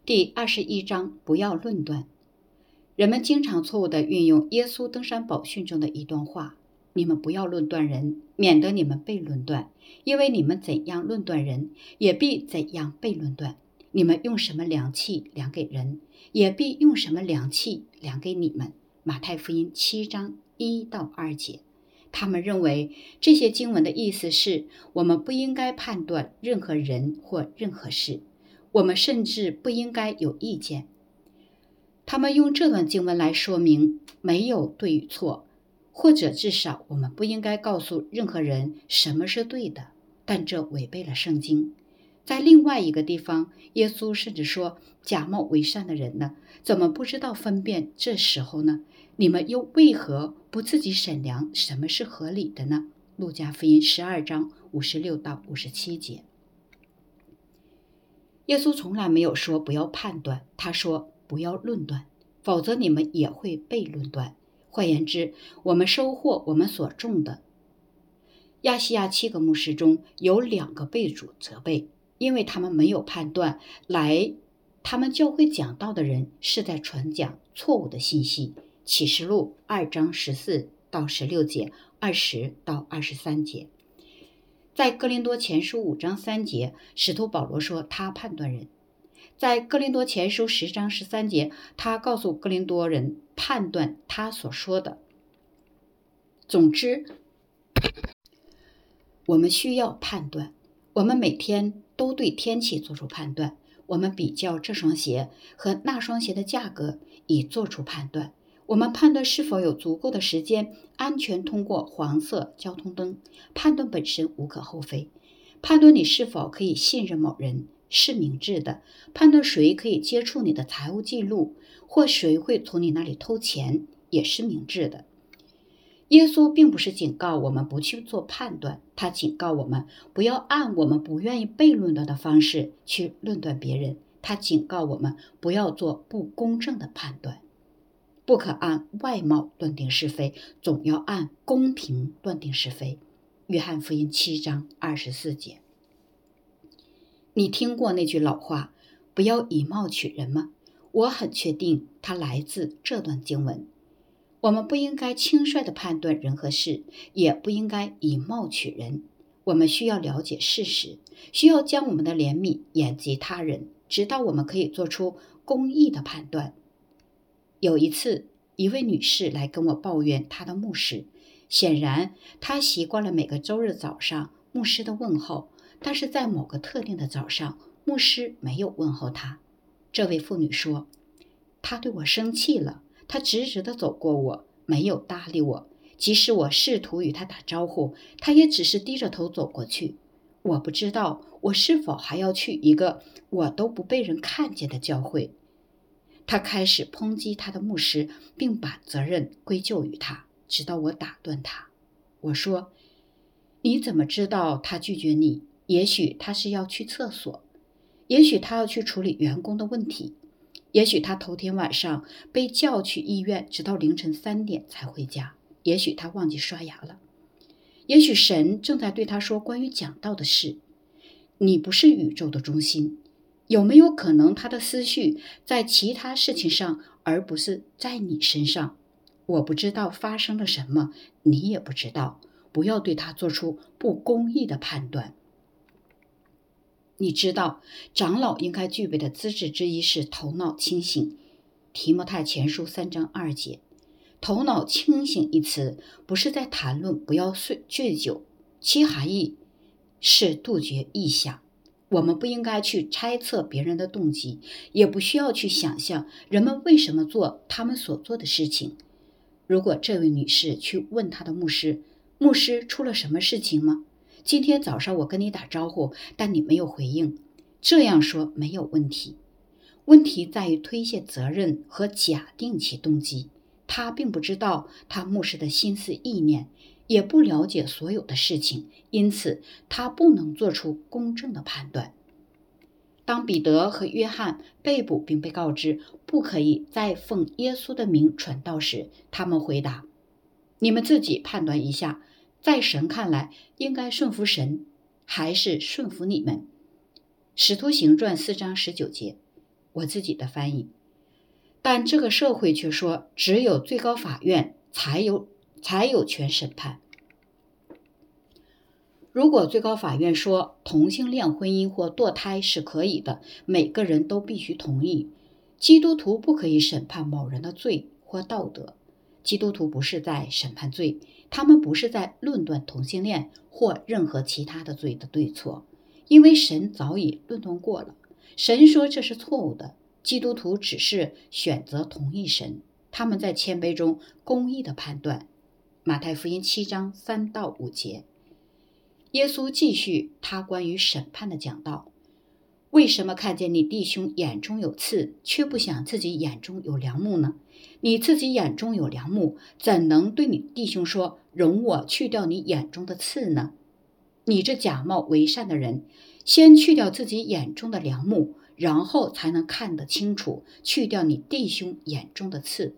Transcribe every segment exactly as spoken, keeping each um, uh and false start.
第二十一章，不要论断。人们经常错误地运用耶稣登山宝训中的一段话：你们不要论断人，免得你们被论断，因为你们怎样论断人，也必怎样被论断。你们用什么量器量给人，也必用什么量器量给你们。马太福音七章一到二节。他们认为这些经文的意思是，我们不应该判断任何人或任何事，我们甚至不应该有意见。他们用这段经文来说明没有对与错，或者至少我们不应该告诉任何人什么是对的，但这违背了圣经。在另外一个地方，耶稣甚至说，假冒为善的人呢，怎么不知道分辨这时候呢？你们又为何不自己审量什么是合理的呢？路加福音十二章五十六到五十七节。耶稣从来没有说不要判断，他说不要论断，否则你们也会被论断。换言之，我们收获我们所种的。亚细亚七个牧师中有两个被主责备，因为他们没有判断来他们教会讲道的人是在传讲错误的信息。启示录二章十四到十六节，二十到二十三节。在哥林多前书五章三节，使徒保罗说他判断人。在哥林多前书十章十三节，他告诉哥林多人判断他所说的。总之，我们需要判断。我们每天都对天气做出判断，我们比较这双鞋和那双鞋的价格，以做出判断。我们判断是否有足够的时间安全通过黄色交通灯，判断本身无可厚非。判断你是否可以信任某人是明智的，判断谁可以接触你的财务记录，或谁会从你那里偷钱，也是明智的。耶稣并不是警告我们不去做判断，他警告我们不要按我们不愿意被论断的方式去论断别人，他警告我们不要做不公正的判断。不可按外貌断定是非，总要按公平断定是非。约翰福音七章二十四节。你听过那句老话，不要以貌取人吗？我很确定它来自这段经文。我们不应该轻率地判断人和事，也不应该以貌取人。我们需要了解事实，需要将我们的怜悯延及他人，直到我们可以做出公义的判断。有一次，一位女士来跟我抱怨她的牧师。显然，她习惯了每个周日早上牧师的问候，但是在某个特定的早上，牧师没有问候她。这位妇女说，她对我生气了，她直直地走过我，没有搭理我。即使我试图与她打招呼，她也只是低着头走过去。我不知道我是否还要去一个我都不被人看见的教会。他开始抨击他的牧师，并把责任归咎于他，直到我打断他。我说，你怎么知道他拒绝你？也许他是要去厕所，也许他要去处理员工的问题，也许他头天晚上被叫去医院，直到凌晨三点才回家，也许他忘记刷牙了，也许神正在对他说关于讲道的事。你不是宇宙的中心。有没有可能他的思绪在其他事情上，而不是在你身上？我不知道发生了什么，你也不知道。不要对他做出不公义的判断。你知道，长老应该具备的资质之一是头脑清醒。提摩太前书三章二节。头脑清醒一词不是在谈论不要醉酒，其含义是杜绝臆想。我们不应该去猜测别人的动机，也不需要去想象人们为什么做他们所做的事情。如果这位女士去问她的牧师，牧师出了什么事情吗？今天早上我跟你打招呼，但你没有回应。这样说没有问题。问题在于推卸责任和假定其动机。她并不知道她牧师的心思意念，也不了解所有的事情，因此他不能做出公正的判断。当彼得和约翰被捕并被告知不可以再奉耶稣的名传道时，他们回答，你们自己判断一下，在神看来应该顺服神还是顺服你们。使徒行传四章十九节。 我自己的翻译。但这个社会却说，只有最高法院才有才有权审判。如果最高法院说同性恋婚姻或堕胎是可以的，每个人都必须同意。基督徒不可以审判某人的罪或道德。基督徒不是在审判罪，他们不是在论断同性恋或任何其他的罪的对错，因为神早已论断过了。神说这是错误的，基督徒只是选择同意神，他们在谦卑中公义的判断。马太福音七章三到五节。耶稣继续他关于审判的讲道。为什么看见你弟兄眼中有刺，却不想自己眼中有梁木呢？你自己眼中有梁木，怎能对你弟兄说，容我去掉你眼中的刺呢？你这假冒为善的人，先去掉自己眼中的梁木，然后才能看得清楚，去掉你弟兄眼中的刺。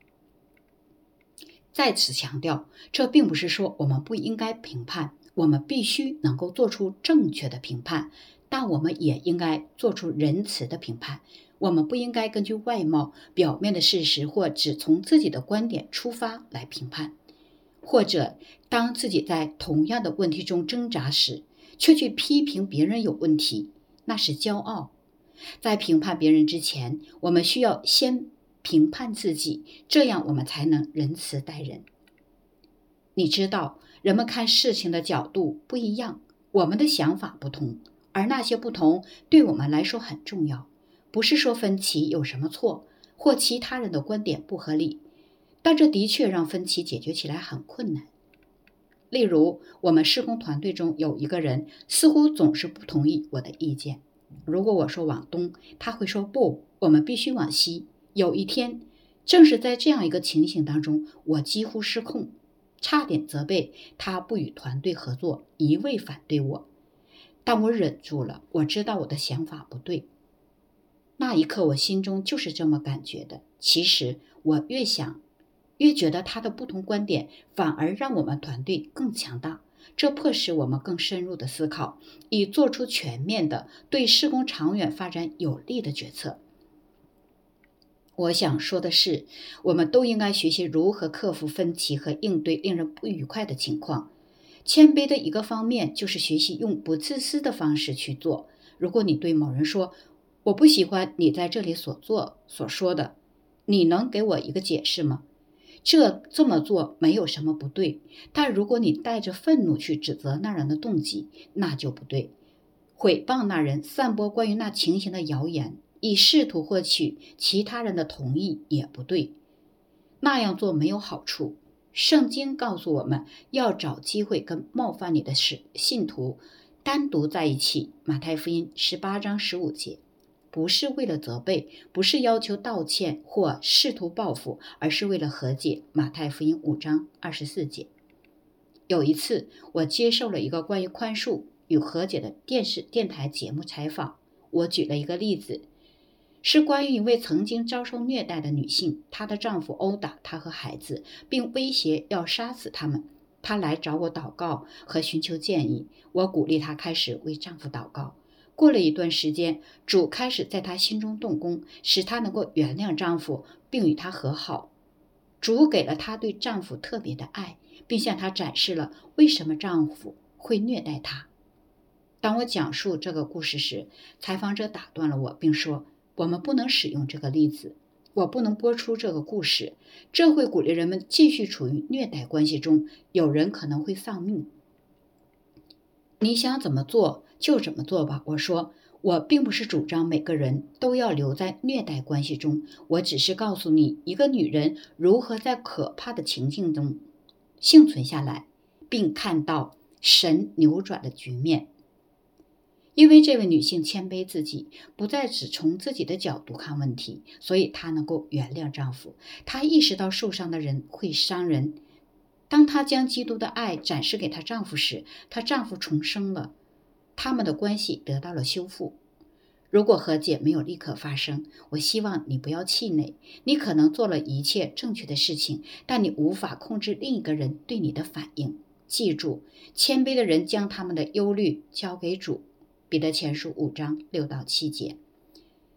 在此强调，这并不是说我们不应该评判，我们必须能够做出正确的评判，但我们也应该做出仁慈的评判。我们不应该根据外貌、表面的事实或只从自己的观点出发来评判，或者当自己在同样的问题中挣扎时，却去批评别人有问题，那是骄傲。在评判别人之前，我们需要先评判自己，这样我们才能仁慈待人。你知道，人们看事情的角度不一样，我们的想法不同，而那些不同对我们来说很重要。不是说分歧有什么错，或其他人的观点不合理，但这的确让分歧解决起来很困难。例如，我们施工团队中有一个人似乎总是不同意我的意见。如果我说往东，他会说不，我们必须往西。有一天，正是在这样一个情形当中，我几乎失控，差点责备他不与团队合作，一味反对我。但我忍住了，我知道我的想法不对。那一刻我心中就是这么感觉的。其实我越想越觉得他的不同观点反而让我们团队更强大，这迫使我们更深入的思考，以做出全面的对施工长远发展有利的决策。我想说的是，我们都应该学习如何克服分歧和应对令人不愉快的情况。谦卑的一个方面就是学习用不自私的方式去做。如果你对某人说，我不喜欢你在这里所做所说的，你能给我一个解释吗？这这么做没有什么不对，但如果你带着愤怒去指责那人的动机，那就不对。毁谤那人，散播关于那情形的谣言，以试图获取其他人的同意也不对。那样做没有好处。圣经告诉我们要找机会跟冒犯你的信徒单独在一起。马太福音十八章十五节。不是为了责备，不是要求道歉或试图报复，而是为了和解。马太福音五章二十四节。有一次，我接受了一个关于宽恕与和解的电视电台节目采访。我举了一个例子，是关于一位曾经遭受虐待的女性，她的丈夫殴打她和孩子，并威胁要杀死他们。她来找我祷告和寻求建议，我鼓励她开始为丈夫祷告。过了一段时间，主开始在她心中动工，使她能够原谅丈夫并与他和好。主给了她对丈夫特别的爱，并向她展示了为什么丈夫会虐待她。当我讲述这个故事时，采访者打断了我，并说，我们不能使用这个例子，我不能播出这个故事，这会鼓励人们继续处于虐待关系中，有人可能会丧命。你想怎么做就怎么做吧，我说，我并不是主张每个人都要留在虐待关系中，我只是告诉你一个女人如何在可怕的情境中幸存下来，并看到神扭转的局面。因为这位女性谦卑自己，不再只从自己的角度看问题，所以她能够原谅丈夫。她意识到受伤的人会伤人。当她将基督的爱展示给她丈夫时，她丈夫重生了，他们的关系得到了修复。如果和解没有立刻发生，我希望你不要气馁。你可能做了一切正确的事情，但你无法控制另一个人对你的反应。记住，谦卑的人将他们的忧虑交给主。彼得前书五章六到七节。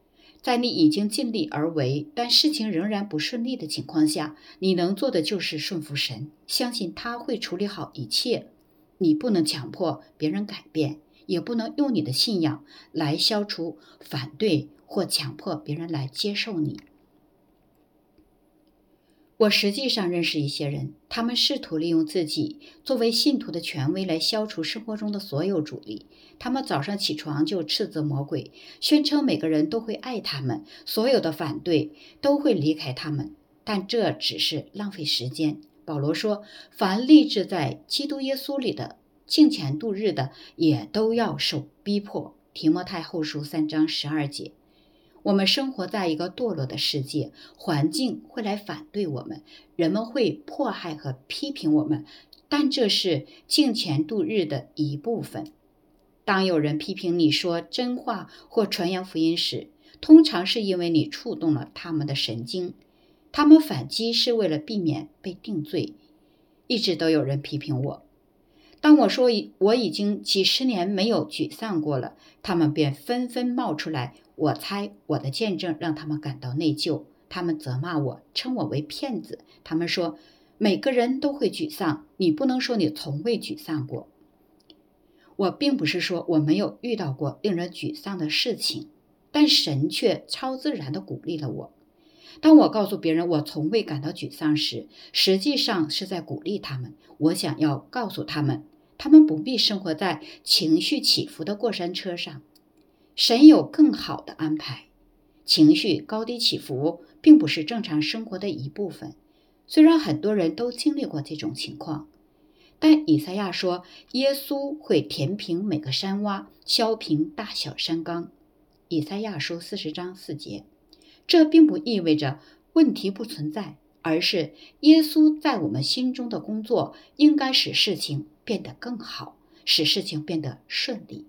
在你已经尽力而为，但事情仍然不顺利的情况下，你能做的就是顺服神，相信他会处理好一切。你不能强迫别人改变，也不能用你的信仰来消除反对或强迫别人来接受你。我实际上认识一些人，他们试图利用自己作为信徒的权威来消除生活中的所有阻力。他们早上起床就斥责魔鬼，宣称每个人都会爱他们，所有的反对都会离开他们，但这只是浪费时间。保罗说，凡立志在基督耶稣里的敬虔度日的，也都要受逼迫。提摩太后书三章十二节。我们生活在一个堕落的世界，环境会来反对我们，人们会迫害和批评我们，但这是敬虔度日的一部分。当有人批评你说真话或传扬福音时，通常是因为你触动了他们的神经，他们反击是为了避免被定罪。一直都有人批评我，当我说我已经几十年没有沮丧过了，他们便纷纷冒出来。我猜我的见证让他们感到内疚，他们责骂我，称我为骗子。他们说，每个人都会沮丧，你不能说你从未沮丧过。我并不是说我没有遇到过令人沮丧的事情，但神却超自然地鼓励了我。当我告诉别人我从未感到沮丧时，实际上是在鼓励他们。我想要告诉他们，他们不必生活在情绪起伏的过山车上，神有更好的安排。情绪高低起伏并不是正常生活的一部分，虽然很多人都经历过这种情况，但以赛亚说，耶稣会填平每个山洼，削平大小山冈。以赛亚书四十章四节。这并不意味着问题不存在，而是耶稣在我们心中的工作应该使事情变得更好，使事情变得顺利。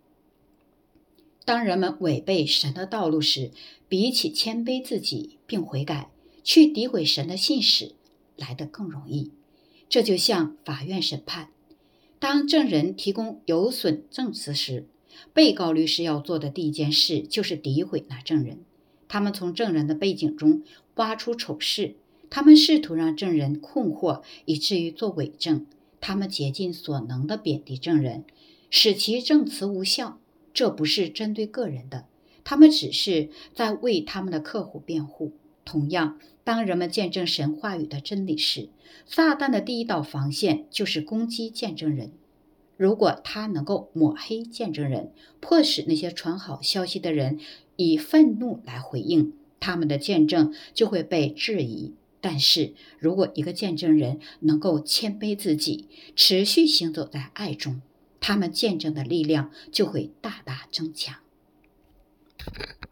当人们违背神的道路时，比起谦卑自己并悔改，去诋毁神的信使来得更容易。这就像法院审判，当证人提供有损证词时，被告律师要做的第一件事就是诋毁那证人。他们从证人的背景中挖出丑事，他们试图让证人困惑，以至于做伪证。他们竭尽所能地贬低证人，使其证词无效。这不是针对个人的，他们只是在为他们的客户辩护。同样，当人们见证神话语的真理时，撒旦的第一道防线就是攻击见证人。如果他能够抹黑见证人，迫使那些传好消息的人以愤怒来回应，他们的见证就会被质疑。但是如果一个见证人能够谦卑自己，持续行走在爱中，他们见证的力量就会大大增强。